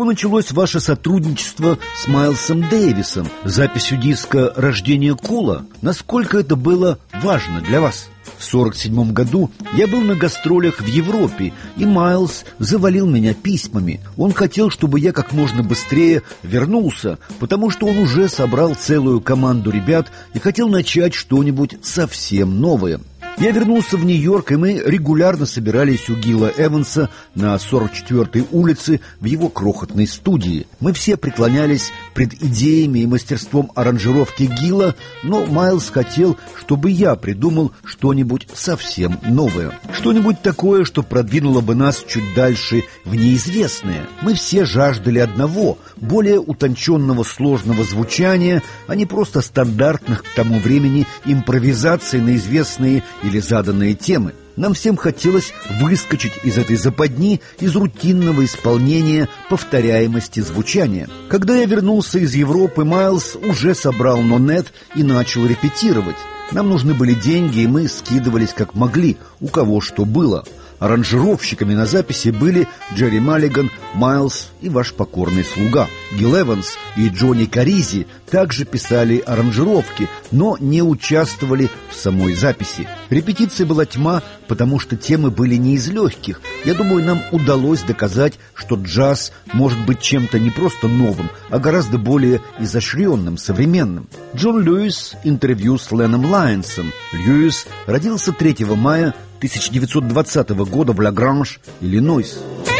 началось ваше сотрудничество с Майлсом Дэвисом, записью диска «Рождение Кула»? Насколько это было важно для вас? В 1947 году я был на гастролях в Европе, и Майлс завалил меня письмами. Он хотел, чтобы я как можно быстрее вернулся, потому что он уже собрал целую команду ребят и хотел начать что-нибудь совсем новое. Я вернулся в Нью-Йорк, и мы регулярно собирались у Гила Эванса на 44-й улице в его крохотной студии. Мы все преклонялись пред идеями и мастерством аранжировки Гила, но Майлс хотел, чтобы я придумал что-нибудь совсем новое. Что-нибудь такое, что продвинуло бы нас чуть дальше в неизвестное. Мы все жаждали одного, более утонченного сложного звучания, а не просто стандартных к тому времени импровизаций на известные или заданные темы. Нам всем хотелось выскочить из этой западни, из рутинного исполнения повторяемости звучания. Когда я вернулся из Европы, Майлс уже собрал нонет и начал репетировать. Нам нужны были деньги, и мы скидывались как могли, у кого что было. Аранжировщиками на записи были Джерри Маллиган, Майлс и ваш покорный слуга. Гил Эванс и Джонни Каризи также писали аранжировки, но не участвовали в самой записи. Репетиция была тьма, потому что темы были не из легких. Я думаю, нам удалось доказать, что джаз может быть чем-то не просто новым, а гораздо более изощренным, современным. Джон Льюис. Интервью с Леном Лайонсом. Льюис родился 3 мая 1920 года в Ла-Гранж, Иллинойс.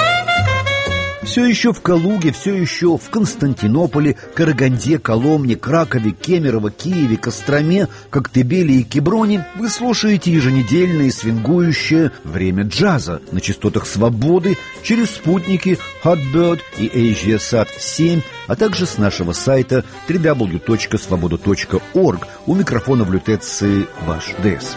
Все еще в Калуге, все еще в Константинополе, Караганде, Коломне, Кракове, Кемерово, Киеве, Костроме, Коктебеле и Кеброне вы слушаете еженедельное свингующее время джаза на частотах «Свободы» через спутники Hotbird и AsiaSat-7, а также с нашего сайта www.svoboda.org. У микрофона в лютеции ваш ДС.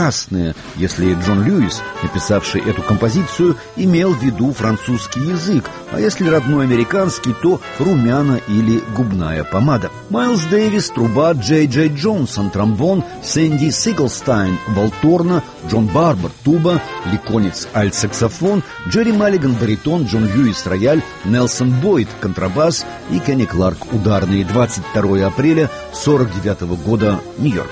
прекрасное, если Джон Льюис, написавший эту композицию, имел в виду французский язык, а если родной американский, то румяна или губная помада. Майлз Дэвис, труба, Джей Джей Джонсон, тромбон, Сэнди Сиглстайн, валторна, Джон Барбер, туба, Ликонец, альт-саксофон, Джерри Маллиган, баритон, Джон Льюис, рояль, Нельсон Бойд, контрабас и Кенни Кларк, ударные. 22 апреля 1949 года, Нью-Йорк.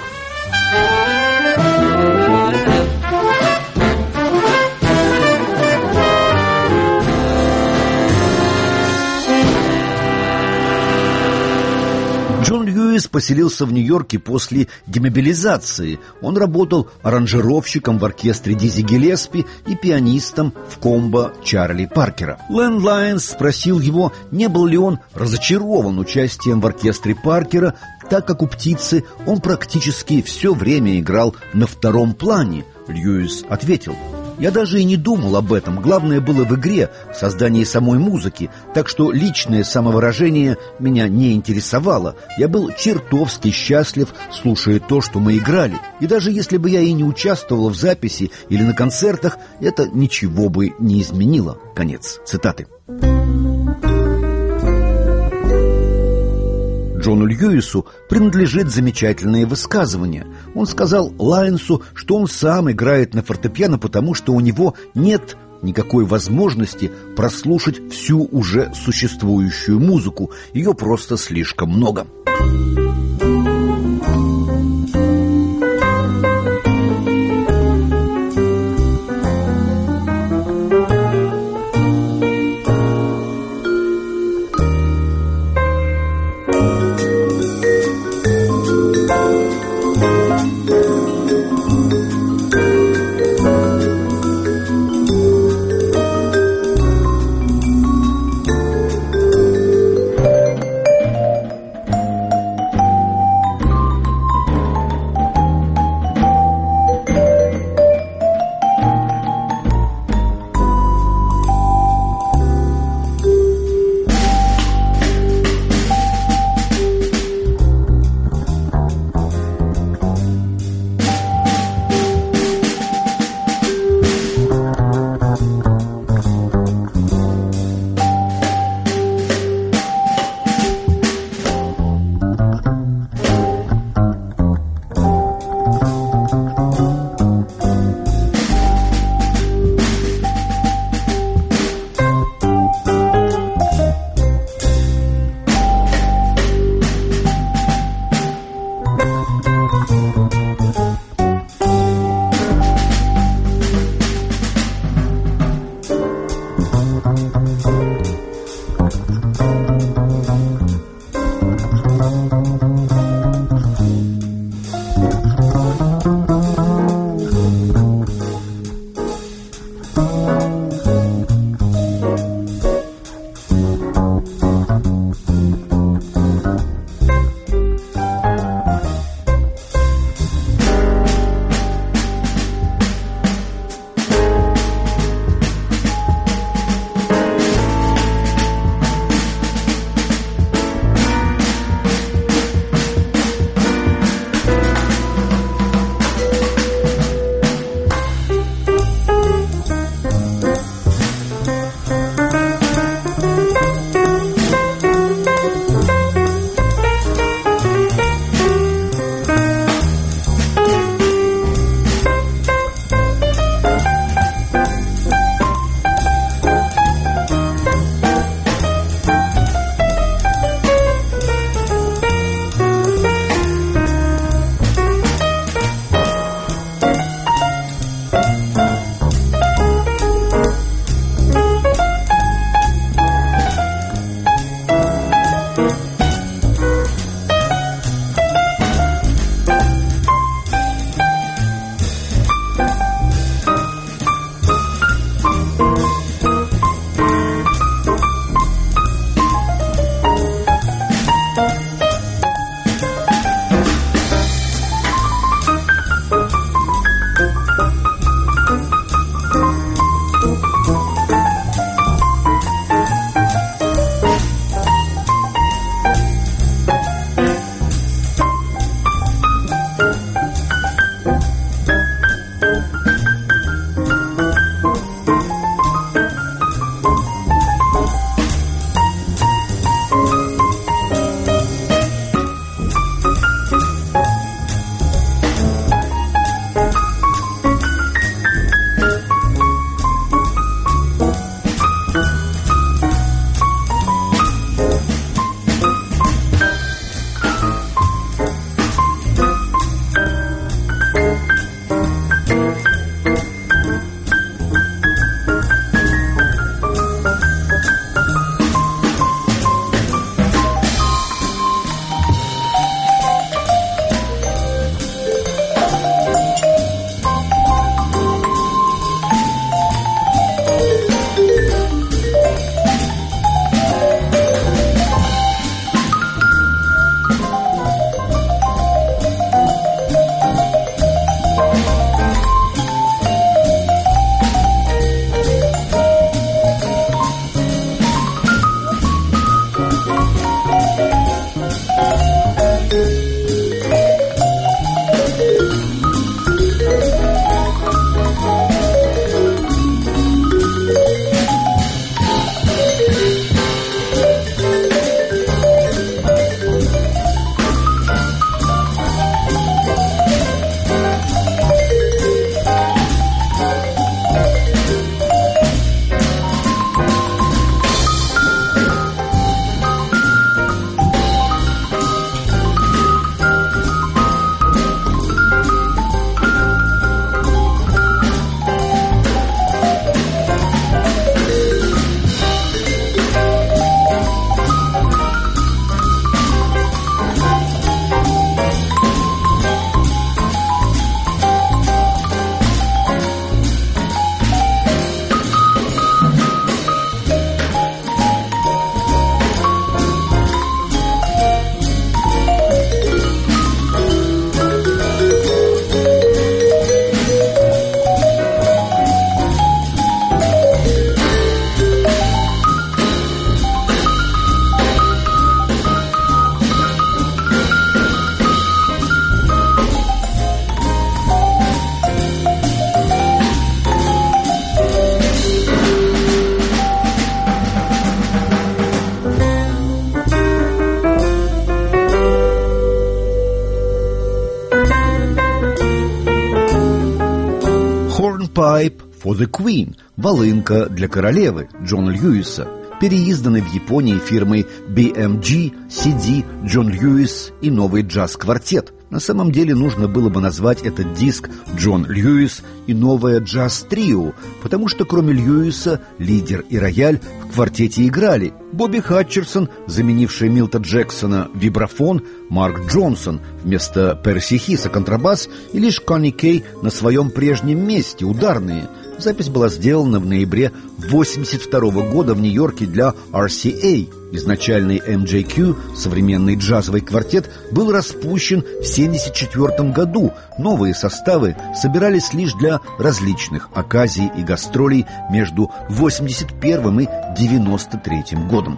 Джон Льюис поселился в Нью-Йорке после демобилизации. Он работал аранжировщиком в оркестре Дизи Гиллеспи и пианистом в комбо Чарли Паркера. Лэн Лайонс спросил его, не был ли он разочарован участием в оркестре Паркера, так как у «Птицы» он практически все время играл на втором плане. Льюис ответил: «Я даже и не думал об этом. Главное было в игре, в создании самой музыки, так что личное самовыражение меня не интересовало. Я был чертовски счастлив, слушая то, что мы играли. И даже если бы я и не участвовал в записи или на концертах, это ничего бы не изменило». Конец цитаты. Джону Льюису принадлежит замечательное высказывание. Он сказал Лайонсу, что он сам играет на фортепиано, потому что у него нет никакой возможности прослушать всю уже существующую музыку. Ее просто слишком много. for the Queen, волынка для королевы Джона Льюиса, переизданный в Японии фирмой BMG, CD, Джон Льюис и новый джаз-квартет. На самом деле нужно было бы назвать этот диск «Джон Льюис и новое джаз-трио», потому что кроме Льюиса лидер и рояль в квартете играли Бобби Хатчерсон, заменивший Милта Джексона, вибрафон, Марк Джонсон вместо Перси Хиса контрабас и лишь Конни Кей на своем прежнем месте, ударные. Запись была сделана в ноябре 1982 года в Нью-Йорке для RCA. Изначальный MJQ, современный джазовый квартет, был распущен в 1974 году. Новые составы собирались лишь для различных оказий и гастролей между 1981 и 1993 годом.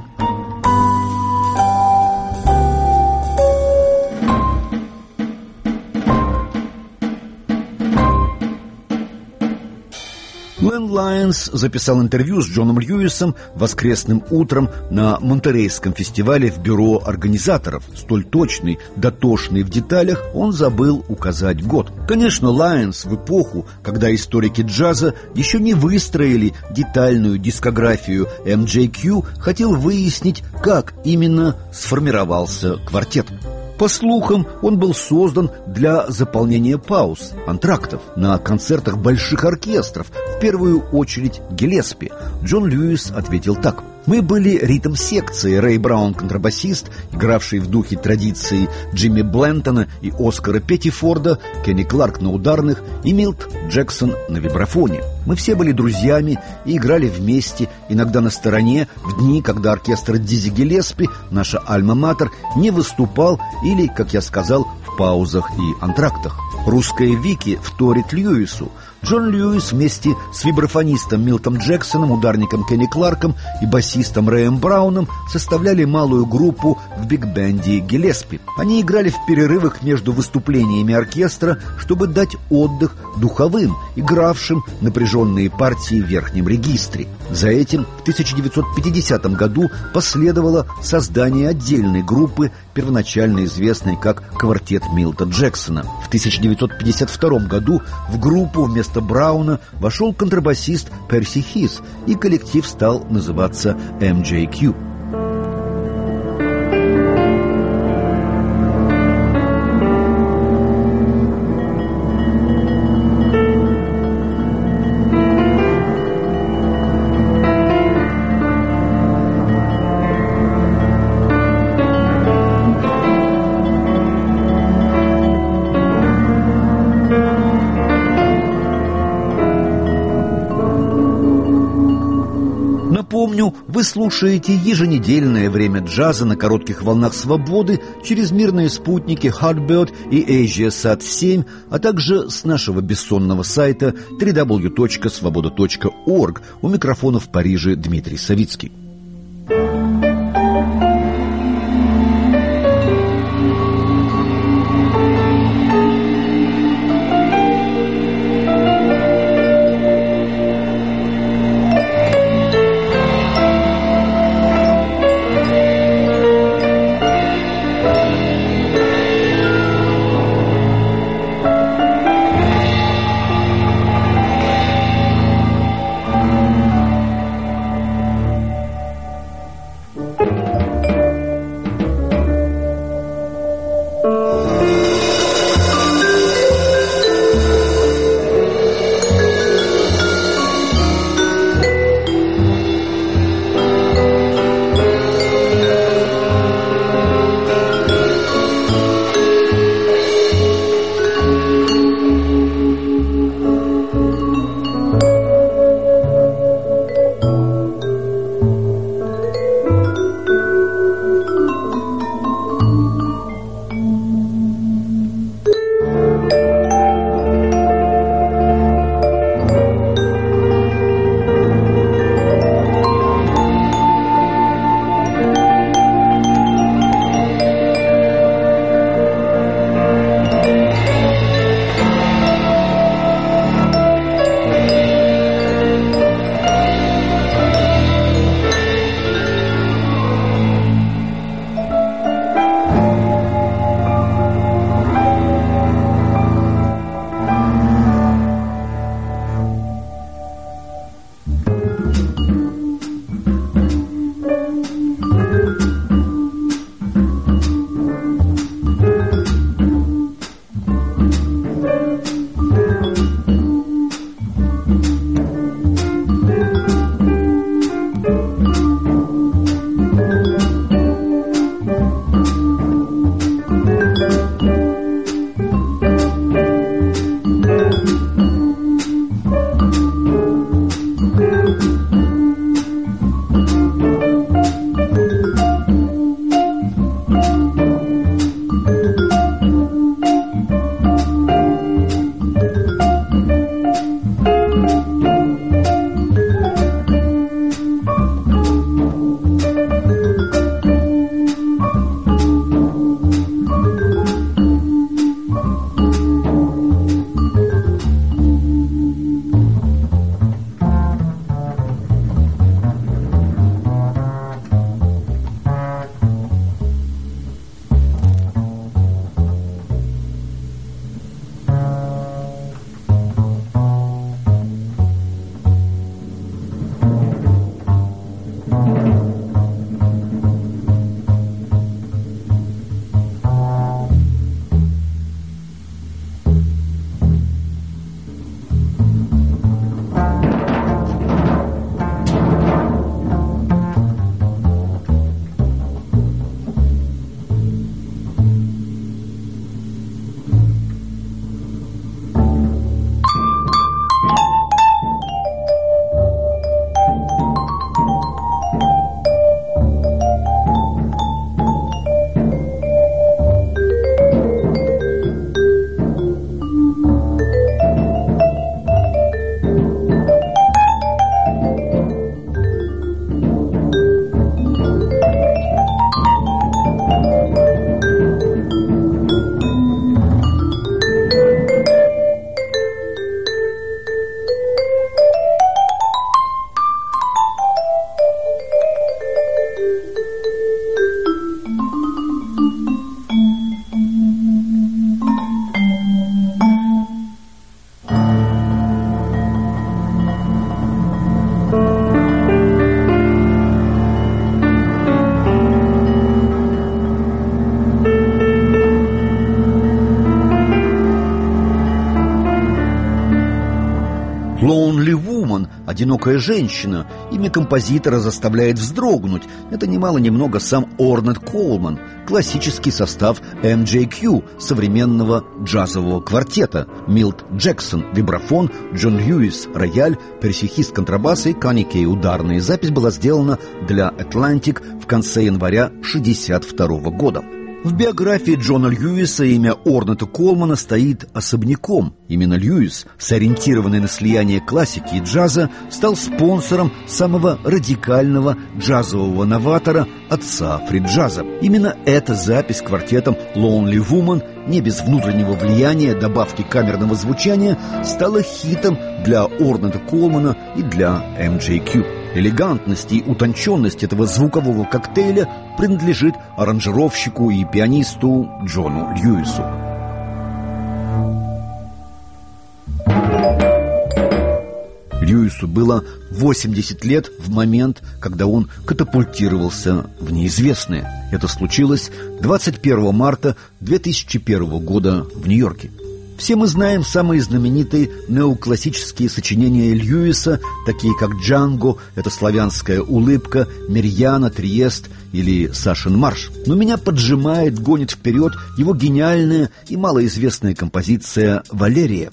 Лэн Лайонс записал интервью с Джоном Льюисом воскресным утром на Монтерейском фестивале в бюро организаторов. Столь точный, дотошный в деталях, он забыл указать год. Конечно, Лайонс в эпоху, когда историки джаза еще не выстроили детальную дискографию MJQ, хотел выяснить, как именно сформировался квартет. По слухам, он был создан для заполнения пауз, антрактов на концертах больших оркестров, в первую очередь Гиллеспи. Джон Льюис ответил так: «Мы были ритм-секцией, Рэй Браун, контрабасист, игравший в духе традиции Джимми Блентона и Оскара Петтифорда, Кенни Кларк на ударных и Милт Джексон на вибрафоне. Мы все были друзьями и играли вместе, иногда на стороне, в дни, когда оркестр Дизи Гиллеспи, наша альма-матер, не выступал или, как я сказал, в паузах и антрактах». Русская Вики вторит Льюису. Джон Льюис вместе с вибрафонистом Милтом Джексоном, ударником Кенни Кларком и басистом Рэем Брауном составляли малую группу в биг-бенде Гиллеспи. Они играли в перерывах между выступлениями оркестра, чтобы дать отдых духовым, игравшим напряженные партии в верхнем регистре. За этим в 1950 году последовало создание отдельной группы, первоначально известной как «Квартет Милта Джексона». В 1952 году в группу вместо Брауна вошел контрабасист Перси Хис, и коллектив стал называться MJQ. Напомню, вы слушаете еженедельное время джаза на коротких волнах свободы через мирные спутники Heartbird и AsiaSat-7, а также с нашего бессонного сайта www.svoboda.org. У микрофона в Париже Дмитрий Савицкий. Woman, одинокая женщина. Имя композитора заставляет вздрогнуть. Это немало-немного сам Орнет Коулман, классический состав MJQ, современного джазового квартета. Милт Джексон – вибрафон, Джон Льюис – рояль, Перси Хист – контрабасы, Канни Кей – ударные. Запись была сделана для Atlantic в конце января 1962 года. В биографии Джона Льюиса имя Орнета Коулмана стоит особняком. Именно Льюис, сориентированный на слияние классики и джаза, стал спонсором самого радикального джазового новатора, отца фри-джаза. Именно эта запись квартетом Lonely Woman, не без внутреннего влияния добавки камерного звучания, стала хитом для Орнета Коулмана и для MJQ. Элегантность и утонченность этого звукового коктейля принадлежит аранжировщику и пианисту Джону Льюису. Льюису было 80 лет в момент, когда он катапультировался в неизвестное. Это случилось 21 марта 2001 года в Нью-Йорке. Все мы знаем самые знаменитые неоклассические сочинения Льюиса, такие как «Джанго», «Это славянская улыбка», «Мирьяна», «Триест» или «Сашин марш». Но меня поджимает, гонит вперед его гениальная и малоизвестная композиция «Валерия».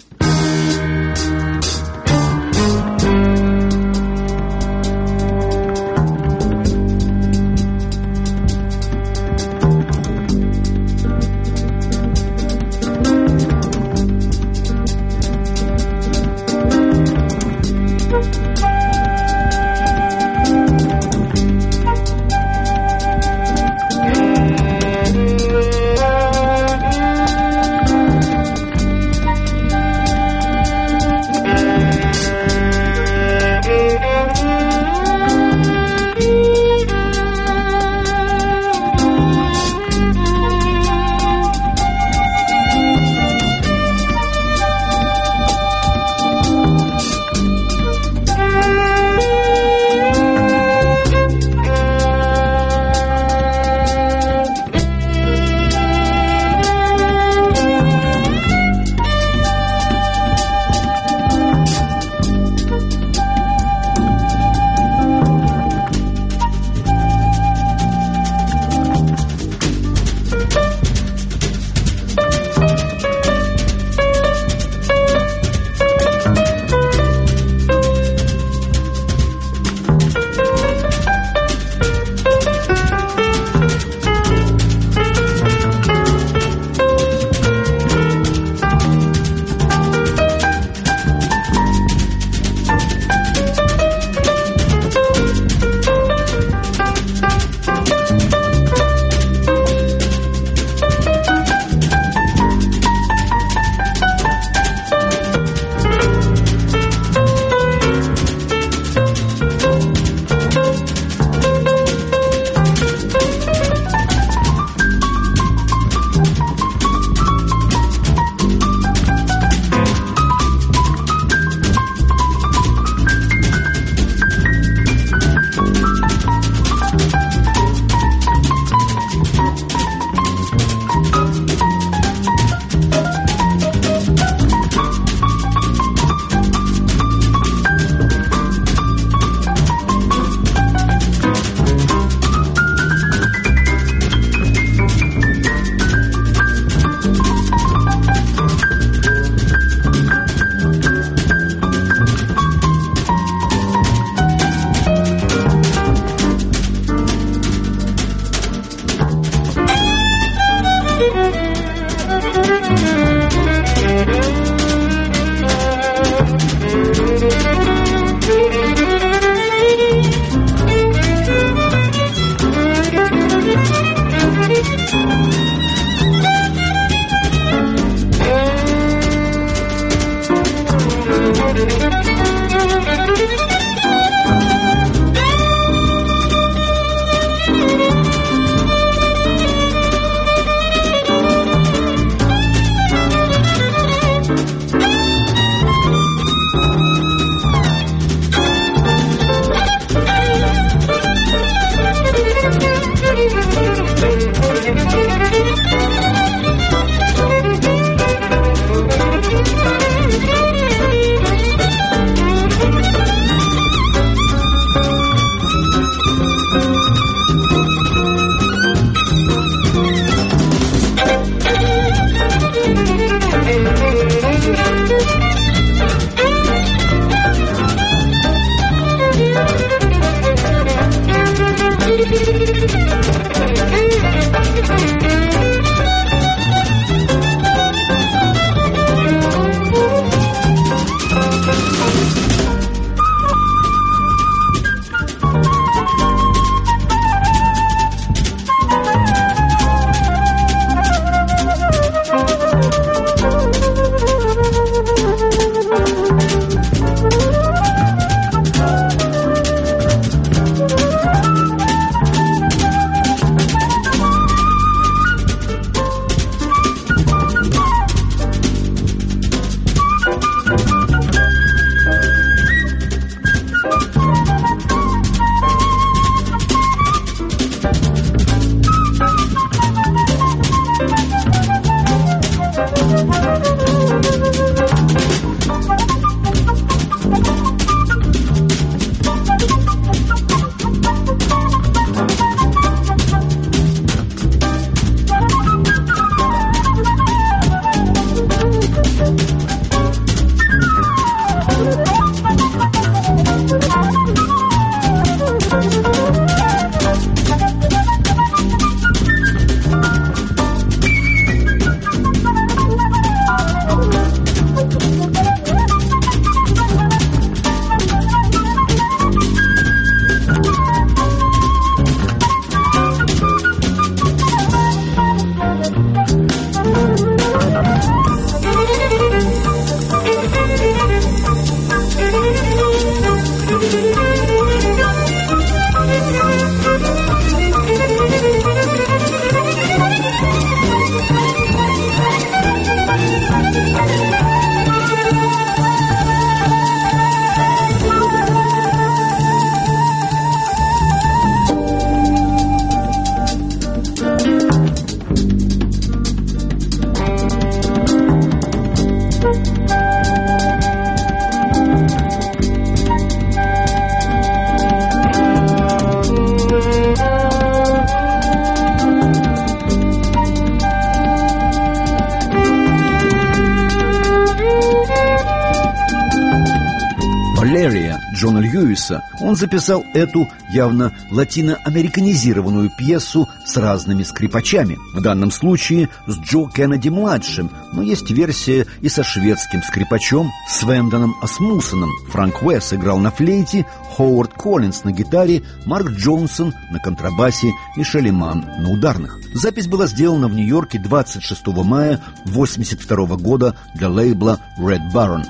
Льюиса. Он записал эту явно латиноамериканизированную пьесу с разными скрипачами. В данном случае с Джо Кеннеди-младшим, но есть версия и со шведским скрипачом Свендоном Асмусеном. Франк Уэс играл на флейте, Ховард Коллинз на гитаре, Марк Джонсон на контрабасе и Шалиман на ударных. Запись была сделана в Нью-Йорке 26 мая 1982 года для лейбла Red Baron.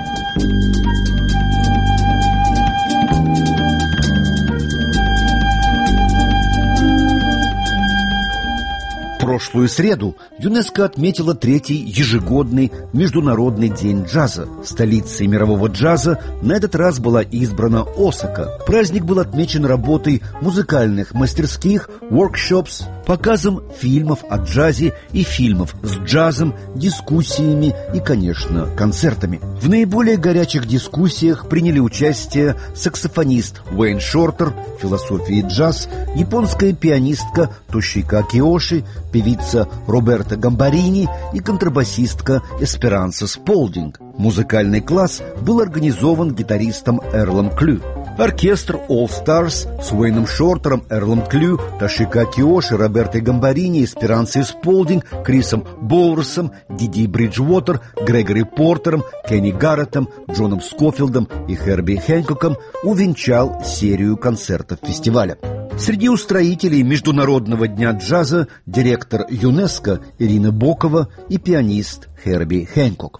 Прошлую среду ЮНЕСКО отметила третий ежегодный Международный день джаза. Столицей мирового джаза на этот раз была избрана Осака. Праздник был отмечен работой музыкальных мастерских, воркшопс, показом фильмов о джазе и фильмов с джазом, дискуссиями и, конечно, концертами. В наиболее горячих дискуссиях приняли участие саксофонист Уэйн Шортер, философия и джаз, японская пианистка Тошика Киоши, певица Роберта Гамбарини и контрабасистка Эсперанса Сполдинг. Музыкальный класс был организован гитаристом Эрлом Клю. Оркестр All Stars с Уэйном Шортером, Эрлом Клю, Тошика Киоши, Робертой Гамбарини, Эсперансой Сполдинг, Крисом Боурсом, Диди Бриджвотер, Грегори Портером, Кенни Гарреттом, Джоном Скофилдом и Херби Хэнкоком увенчал серию концертов фестиваля. Среди устроителей Международного дня джаза директор ЮНЕСКО Ирина Бокова и пианист Херби Хэнкок.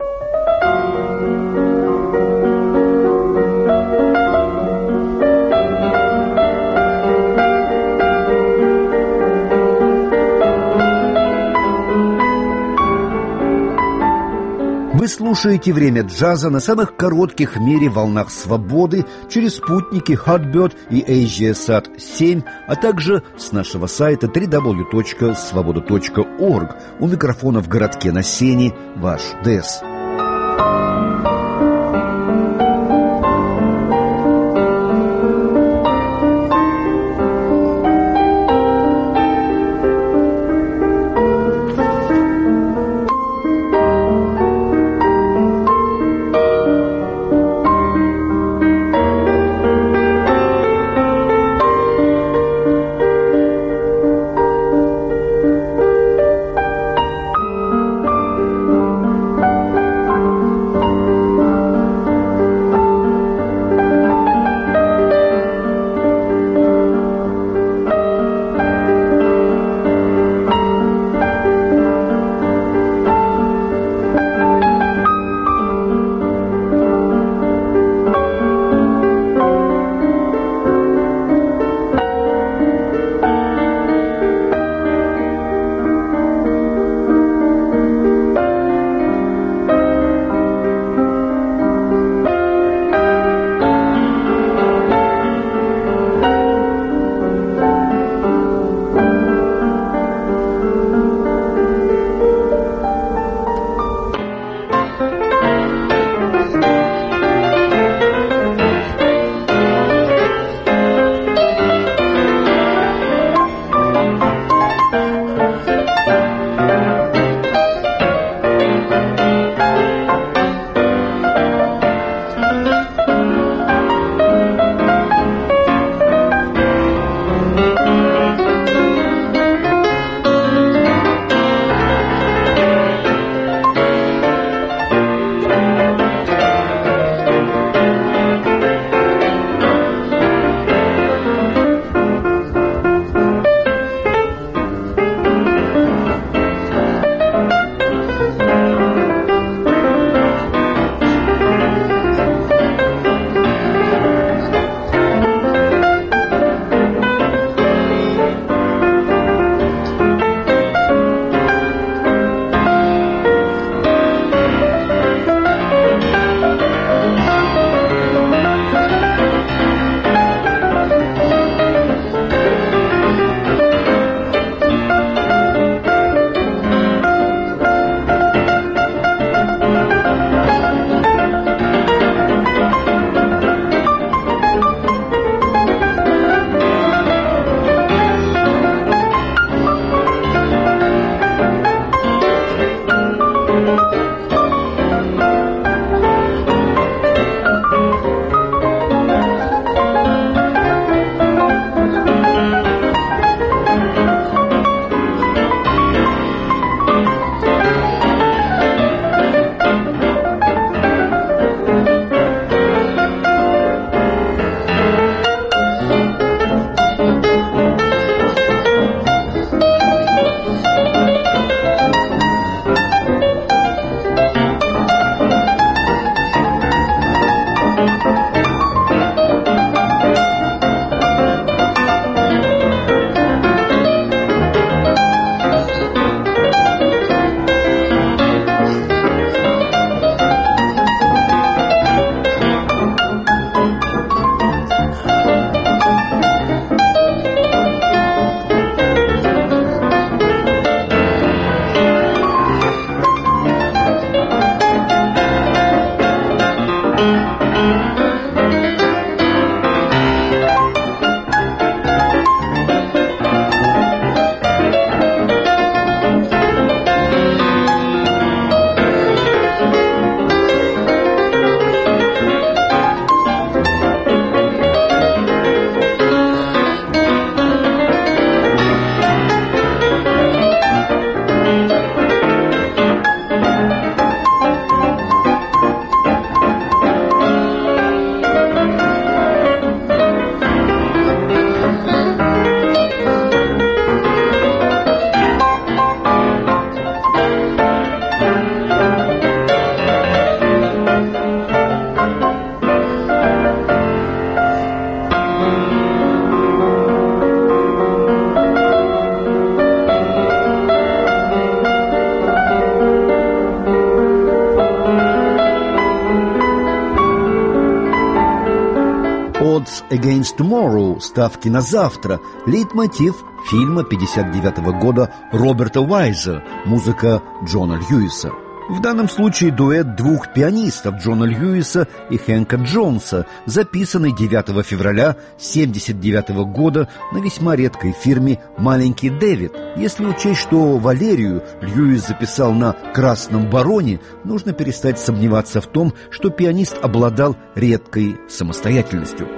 Вы слушаете «Время джаза» на самых коротких в мире волнах свободы через спутники Hotbird и AsiaSat-7, а также с нашего сайта www.svoboda.org. У микрофона в городке на Сене ваш ДЭС. «Odds Against Tomorrow» «Ставки на завтра» – лейтмотив фильма 1959 года Роберта Уайза, музыка Джона Льюиса. В данном случае дуэт двух пианистов Джона Льюиса и Хэнка Джонса, записанный 9 февраля 1979 года на весьма редкой фирме «Маленький Дэвид». Если учесть, что Валерию Льюис записал на «Красном бароне», нужно перестать сомневаться в том, что пианист обладал редкой самостоятельностью.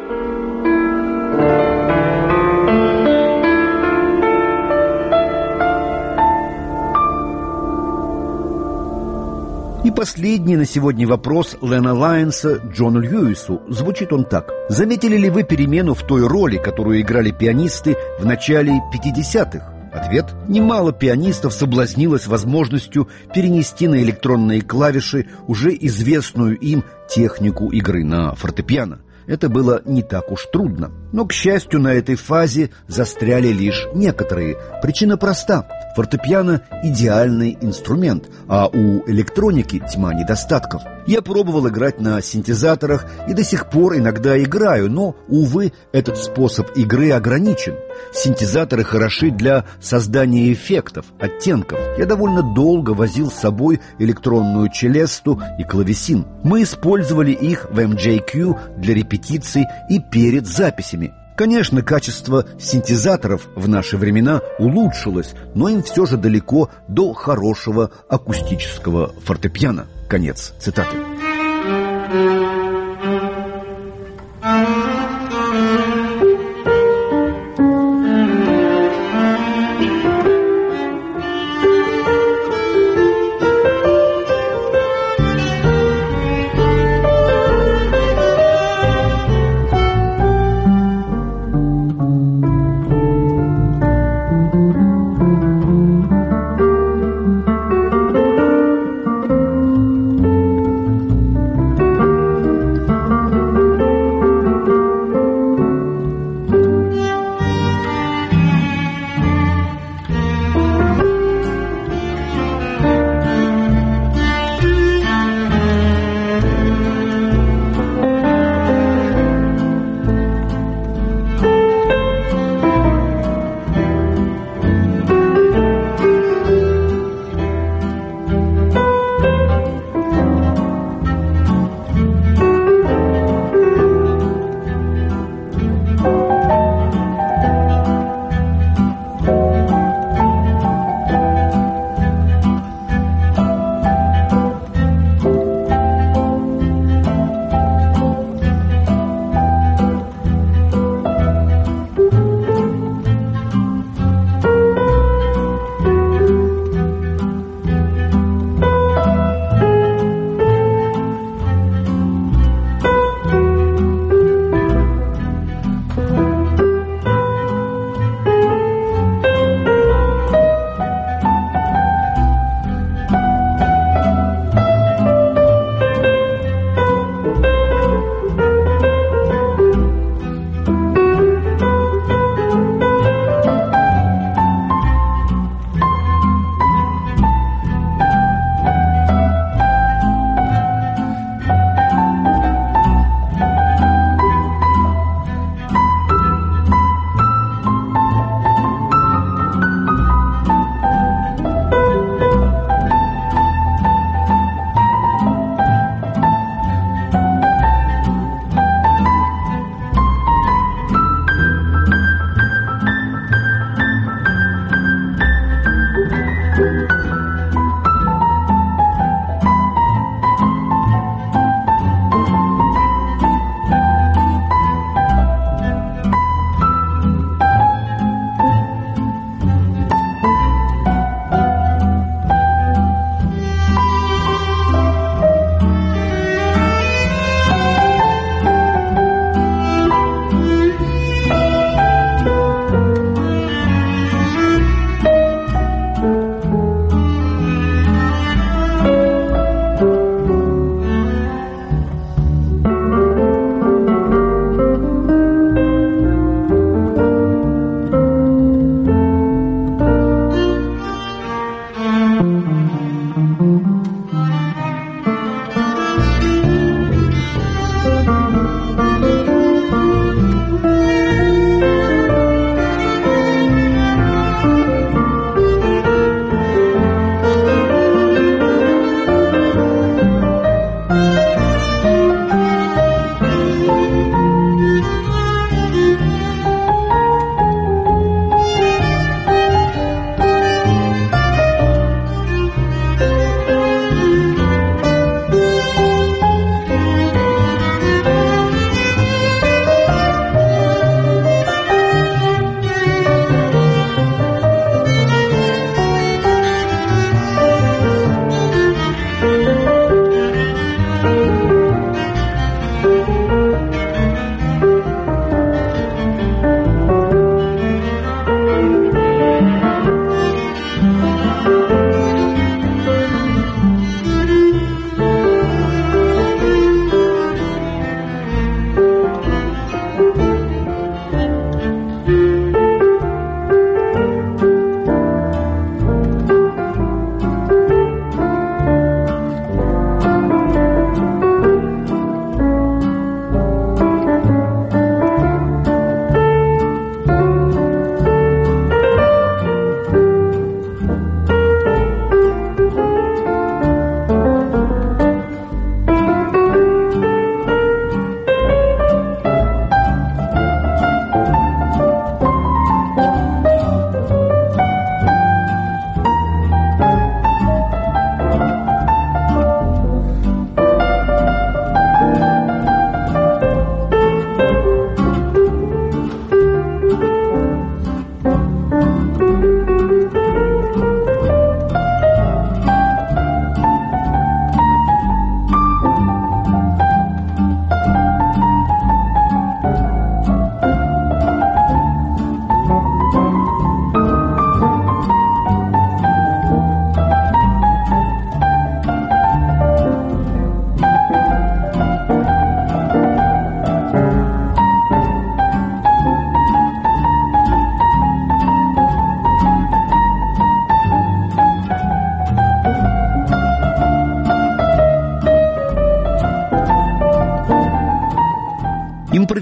И последний на сегодня вопрос Лена Лайонса Джону Льюису. Звучит он так. Заметили ли вы перемену в той роли, которую играли пианисты в начале 50-х? Ответ. Немало пианистов соблазнилось возможностью перенести на электронные клавиши уже известную им технику игры на фортепиано. Это было не так уж трудно. Но, к счастью, на этой фазе застряли лишь некоторые. Причина проста. Фортепиано – идеальный инструмент, а у электроники тьма недостатков. Я пробовал играть на синтезаторах и до сих пор иногда играю, но, увы, этот способ игры ограничен. Синтезаторы хороши для создания эффектов, оттенков. Я довольно долго возил с собой электронную челесту и клавесин. Мы использовали их в MJQ для репетиций и перед записями. Конечно, качество синтезаторов в наши времена улучшилось, но им все же далеко до хорошего акустического фортепиано. Конец цитаты.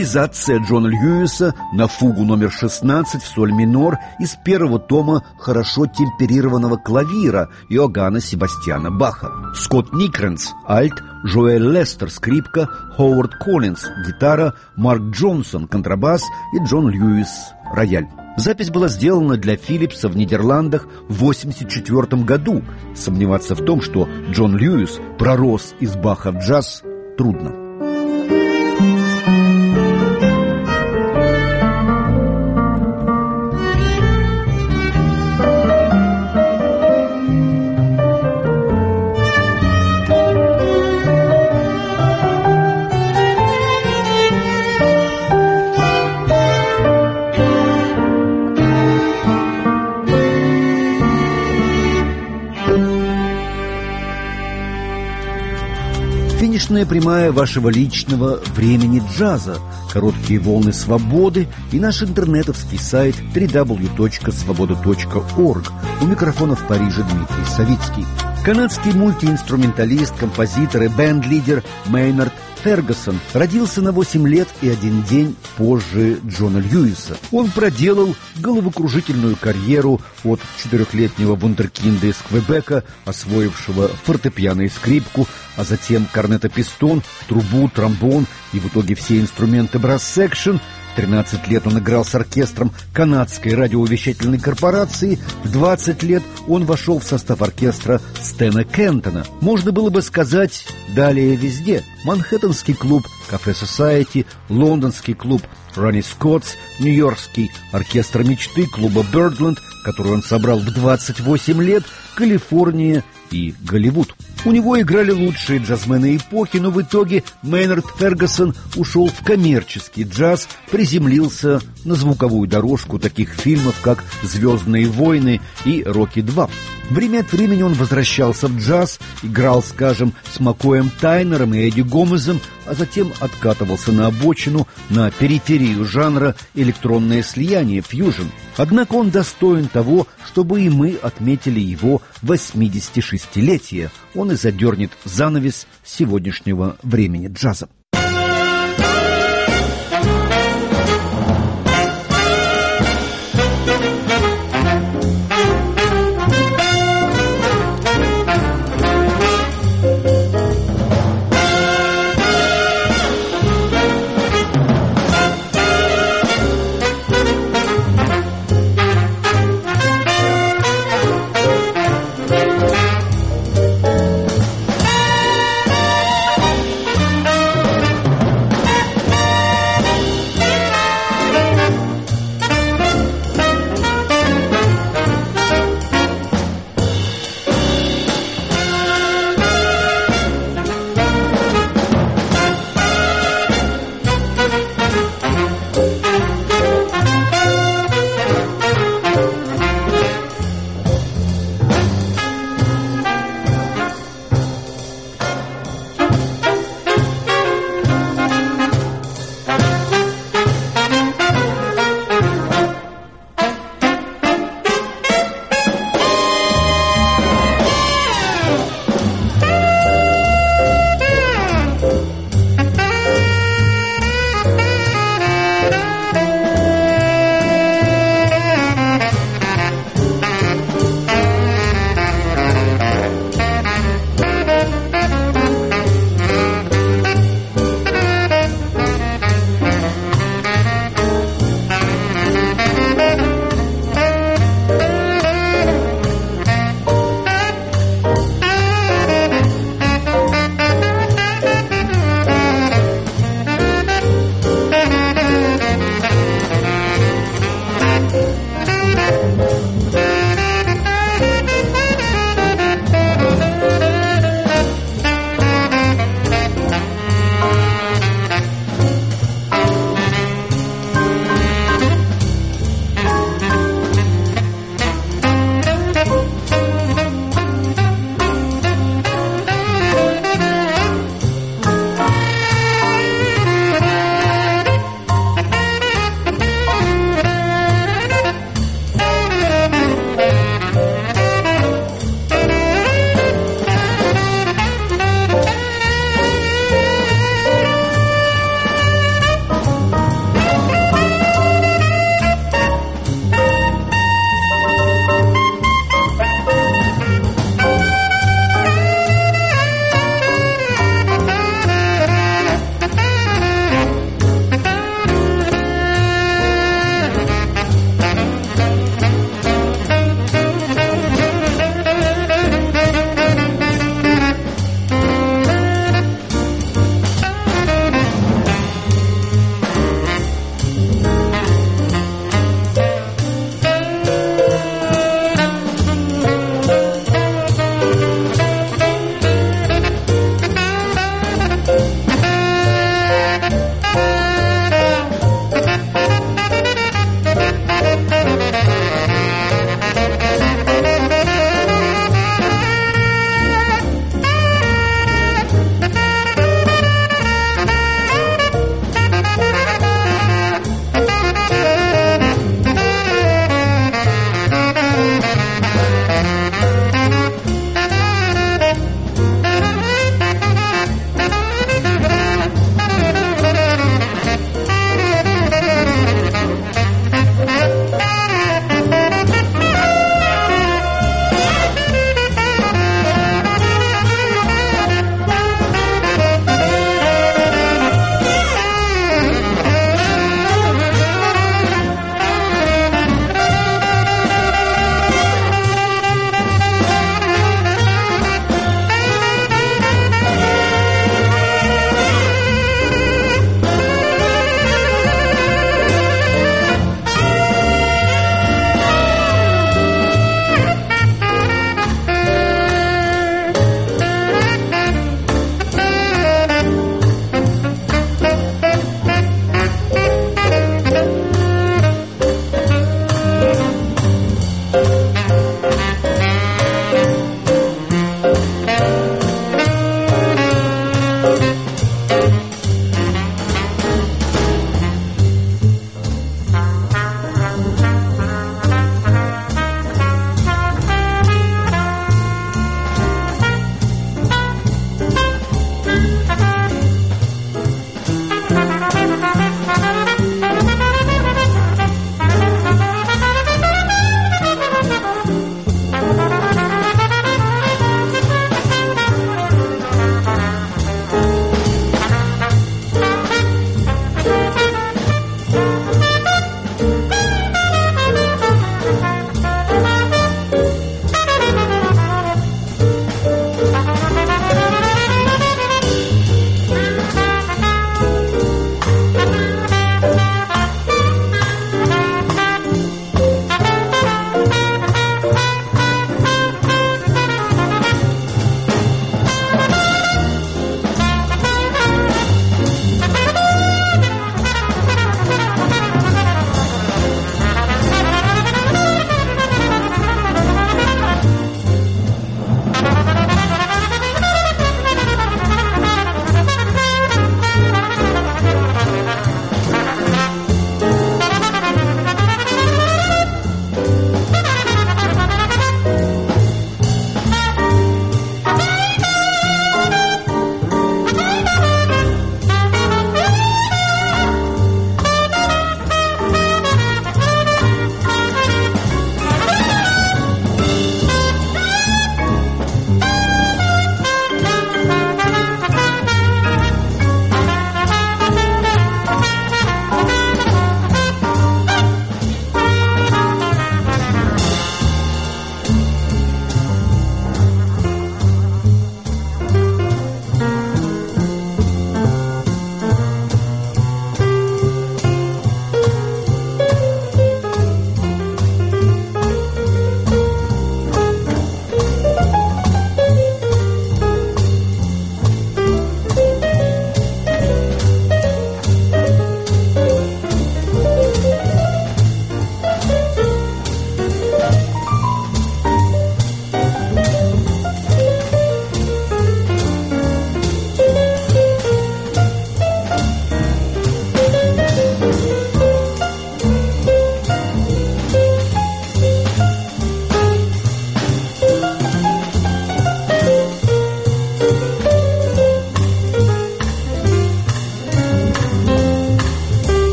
импровизация Джона Льюиса на фугу номер 16 в соль минор из первого тома хорошо темперированного клавира Иоганна Себастьяна Баха. Скотт Никренс – альт, Жоэль Лестер – скрипка, Ховард Коллинз – гитара, Марк Джонсон – контрабас и Джон Льюис – рояль. Запись была сделана для Филлипса в Нидерландах в 1984 году. Сомневаться в том, что Джон Льюис пророс из Баха в джаз, трудно. Финишная прямая вашего личного времени джаза, короткие волны свободы и наш интернетовский сайт www.svoboda.org. У микрофона в Париже Дмитрий Савицкий. Канадский мультиинструменталист, композитор и бенд-лидер Мейнард Фергюсон родился на 8 лет и 1 день позже Джона Льюиса. Он проделал головокружительную карьеру от 4-летнего вундеркинда из Квебека, освоившего фортепиано и скрипку, а затем корнето-пистон, трубу, тромбон и в итоге все инструменты брасс-секшн. В 13 лет он играл с оркестром канадской радиовещательной корпорации. В 20 лет он вошел в состав оркестра Стэна Кентона. Можно было бы сказать «далее везде». Манхэттенский клуб «Кафе Society», лондонский клуб «Ронни Скоттс», нью-йоркский оркестр мечты клуба «Бёрдленд», который он собрал в 28 лет, Калифорния и Голливуд. У него играли лучшие джазмены эпохи, но в итоге Мейнард Фергюсон ушел в коммерческий джаз, приземлился на звуковую дорожку таких фильмов, как «Звездные войны» и «Рокки 2». Время от времени он возвращался в джаз, играл, скажем, с Маккоем Тайнером и Эдди Гомезом, а затем откатывался на обочину, на периферию жанра электронное слияние, фьюжн. Однако он достоин того, чтобы и мы отметили его 86-летие. Он и задернет занавес сегодняшнего времени джаза.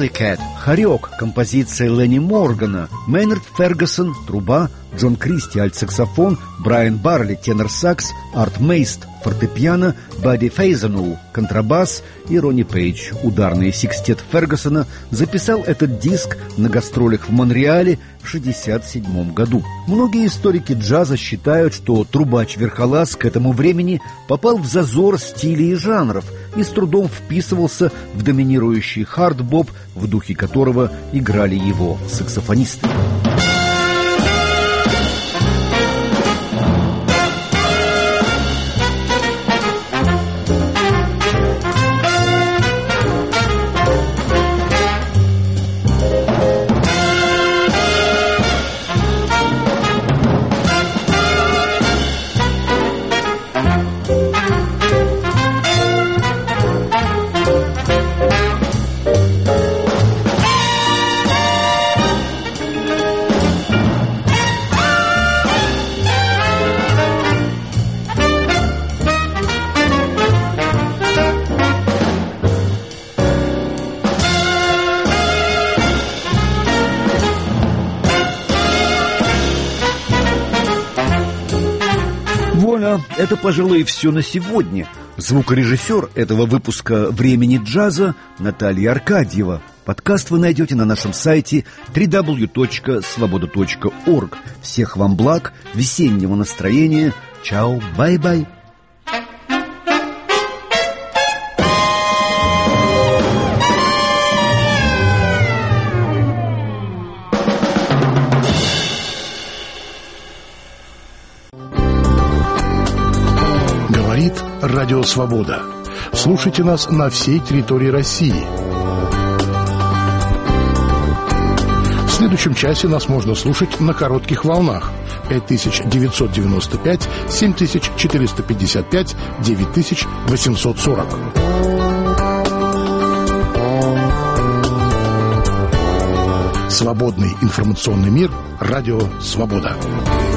Alley Cat, хорек, композиция Ленни Моргана, Мейнард Фергюсон, труба, Джон Кристи, альт-саксофон, Брайан Барли, тенор-сакс, Арт Мейст, фортепиано, Бадди Фейзенул, контрабас и Ронни Пейдж, ударный секстет Фергюсона, записал этот диск на гастролях в Монреале в 1967 году. Многие историки джаза считают, что трубач-верхолаз к этому времени попал в зазор стилей и жанров и с трудом вписывался в доминирующий хард-боп, в духе которого играли его саксофонисты. Это, пожалуй, все на сегодня. Звукорежиссер этого выпуска «Времени джаза» Наталья Аркадьева. Подкаст вы найдете на нашем сайте www.svoboda.org. Всех вам благ, весеннего настроения. Чао, бай-бай. Радио «Свобода». Слушайте нас на всей территории России. В следующем часе нас можно слушать на коротких волнах 5995, 7455, 9840. Свободный информационный мир. Радио «Свобода».